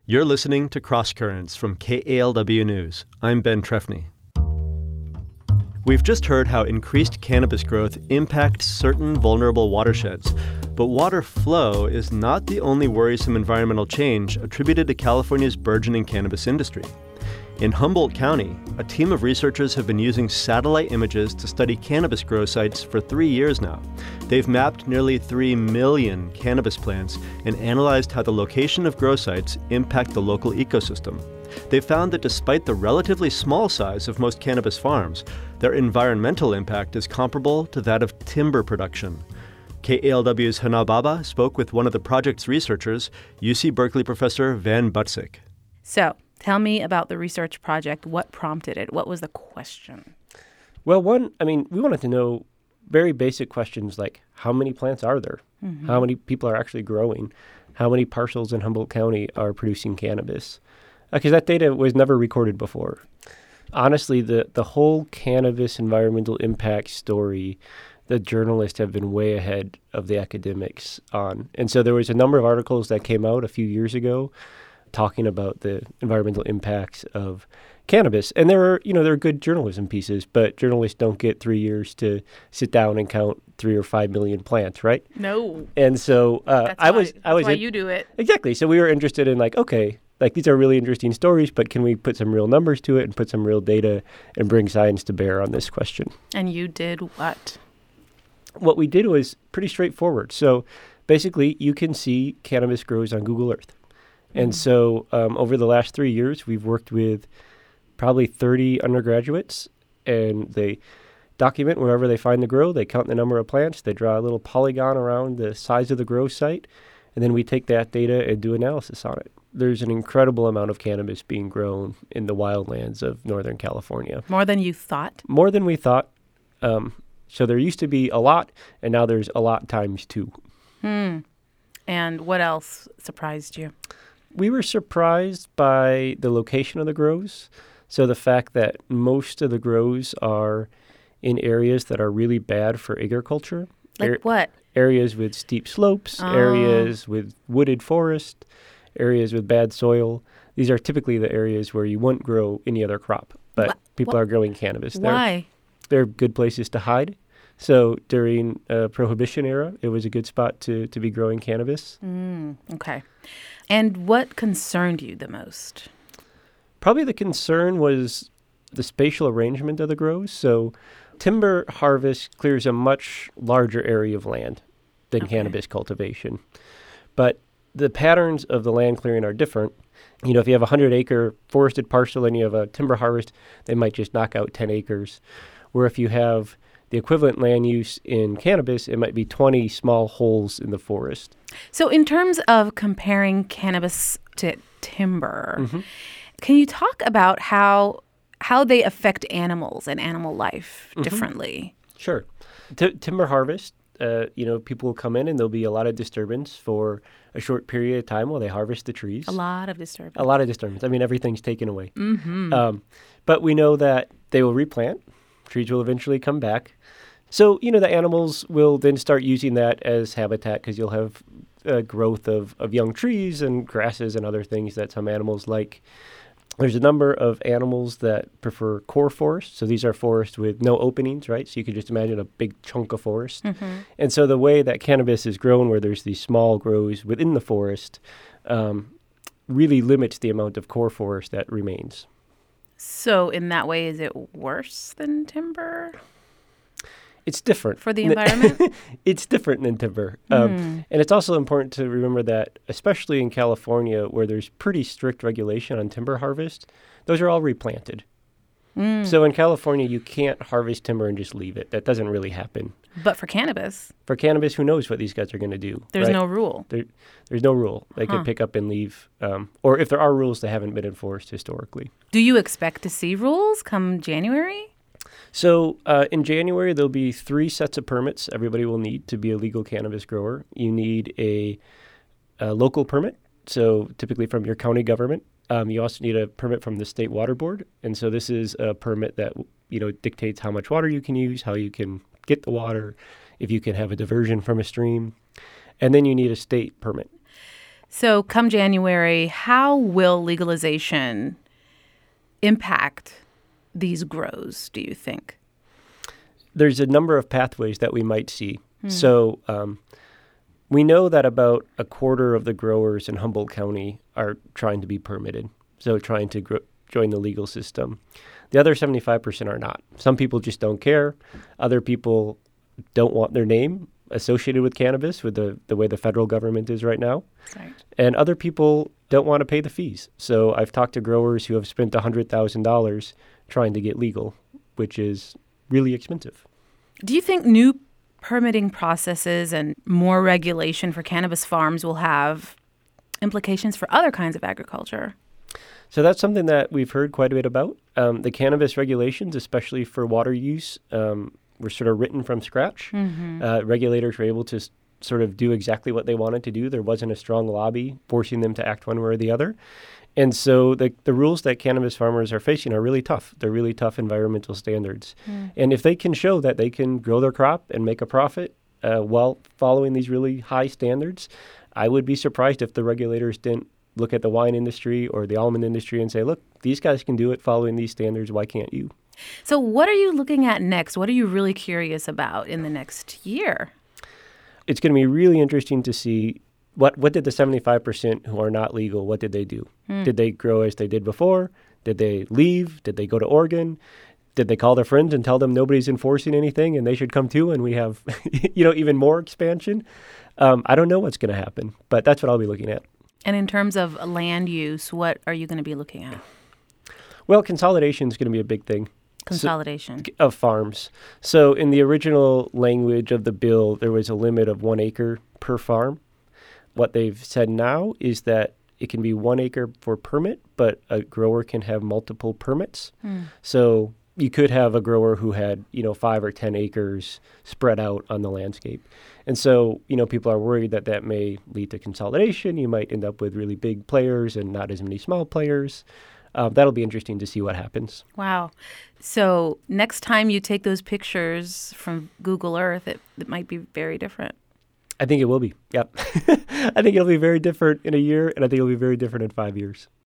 You're listening to Cross Currents from KALW News. I'm Ben Trefny. We've just heard how increased cannabis growth impacts certain vulnerable watersheds, but water flow is not the only worrisome environmental change attributed to California's burgeoning cannabis industry. In Humboldt County, a team of researchers have been using satellite images to study cannabis grow sites for 3 years now. They've mapped nearly 3 million cannabis plants and analyzed how the location of grow sites impact the local ecosystem. They found that despite the relatively small size of most cannabis farms, their environmental impact is comparable to that of timber production. KALW's Hana Baba spoke with one of the project's researchers, UC Berkeley professor Van Butsik. So, tell me about the research project. What prompted it? What was the question? Well, we wanted to know very basic questions like how many plants are there? Mm-hmm. How many people are actually growing? How many parcels in Humboldt County are producing cannabis? Because that data was never recorded before. Honestly, the whole cannabis environmental impact story, the journalists have been way ahead of the academics on. And so there was a number of articles that came out a few years ago talking about the environmental impacts of cannabis. And there are good journalism pieces, but journalists don't get 3 years to sit down and count 3 or 5 million plants, right? No. And so that's why you do it. Exactly. So we were interested in these are really interesting stories, but can we put some real numbers to it and put some real data and bring science to bear on this question? And you did what? What we did was pretty straightforward. So basically, you can see cannabis grows on Google Earth. And so over the last 3 years, we've worked with probably 30 undergraduates, and they document wherever they find the grow. They count the number of plants. They draw a little polygon around the size of the grow site, and then we take that data and do analysis on it. There's an incredible amount of cannabis being grown in the wildlands of Northern California. More than you thought? More than we thought. So there used to be a lot, and now there's a lot times 2. And what else surprised you? We were surprised by the location of the grows. So the fact that most of the grows are in areas that are really bad for agriculture. Like what? Areas with steep slopes, areas with wooded forest, areas with bad soil. These are typically the areas where you wouldn't grow any other crop, but people are growing cannabis there. Why? They're good places to hide. So during Prohibition era, it was a good spot to be growing cannabis. Okay. And what concerned you the most? Probably the concern was the spatial arrangement of the grows. So timber harvest clears a much larger area of land than cannabis cultivation. But the patterns of the land clearing are different. You know, if you have a 100-acre forested parcel and you have a timber harvest, they might just knock out 10 acres. Where if you have the equivalent land use in cannabis, it might be 20 small holes in the forest. So in terms of comparing cannabis to timber, can you talk about how they affect animals and animal life differently? Sure. Timber harvest, people will come in and there'll be a lot of disturbance for a short period of time while they harvest the trees. A lot of disturbance. A lot of disturbance. I mean, everything's taken away. But we know that they will replant. Trees will eventually come back. So, the animals will then start using that as habitat because you'll have growth of young trees and grasses and other things that some animals like. There's a number of animals that prefer core forests. So these are forests with no openings, right? So you could just imagine a big chunk of forest. And so the way that cannabis is grown, where there's these small grows within the forest, really limits the amount of core forest that remains. So in that way, is it worse than timber? It's different. For the environment? It's different than timber. And it's also important to remember that, especially in California, where there's pretty strict regulation on timber harvest, those are all replanted. So in California, you can't harvest timber and just leave it. That doesn't really happen. But for cannabis? For cannabis, who knows what these guys are going to do? There's no rule. There's no rule. They could pick up and leave. Or if there are rules, they haven't been enforced historically. Do you expect to see rules come January? So in January, there'll be 3 sets of permits everybody will need to be a legal cannabis grower. You need a local permit, so typically from your county government. You also need a permit from the state water board. And so this is a permit that, dictates how much water you can use, how you can get the water, if you can have a diversion from a stream. And then you need a state permit. So come January, how will legalization impact these grows, do you think? There's a number of pathways that we might see. So we know that about a quarter of the growers in Humboldt County are trying to be permitted, so trying to join the legal system. The other 75% are not. Some people just don't care. Other people don't want their name associated with cannabis with the way the federal government is right now. Right. And other people don't want to pay the fees. So I've talked to growers who have spent $100,000 trying to get legal, which is really expensive. Do you think new permitting processes and more regulation for cannabis farms will have implications for other kinds of agriculture? So that's something that we've heard quite a bit about. The cannabis regulations, especially for water use, were sort of written from scratch. Regulators were able to sort of do exactly what they wanted to do. There wasn't a strong lobby forcing them to act one way or the other. And so the rules that cannabis farmers are facing are really tough. They're really tough environmental standards. And if they can show that they can grow their crop and make a profit while following these really high standards, I would be surprised if the regulators didn't look at the wine industry or the almond industry and say, look, these guys can do it following these standards. Why can't you? So what are you looking at next? What are you really curious about in the next year? It's going to be really interesting to see what did the 75% who are not legal, what did they do? Did they grow as they did before? Did they leave? Did they go to Oregon? Did they call their friends and tell them nobody's enforcing anything and they should come too and we have even more expansion? I don't know what's going to happen, but that's what I'll be looking at. And in terms of land use, what are you going to be looking at? Well, consolidation is going to be a big thing. Consolidation. Of farms. So in the original language of the bill, there was a limit of 1 acre per farm. What they've said now is that it can be 1 acre for permit, but a grower can have multiple permits. So you could have a grower who had, 5 or 10 acres spread out on the landscape. And so, people are worried that that may lead to consolidation. You might end up with really big players and not as many small players. That'll be interesting to see what happens. Wow. So next time you take those pictures from Google Earth, it might be very different. I think it will be. Yep. I think it'll be very different in a year, and I think it'll be very different in 5 years.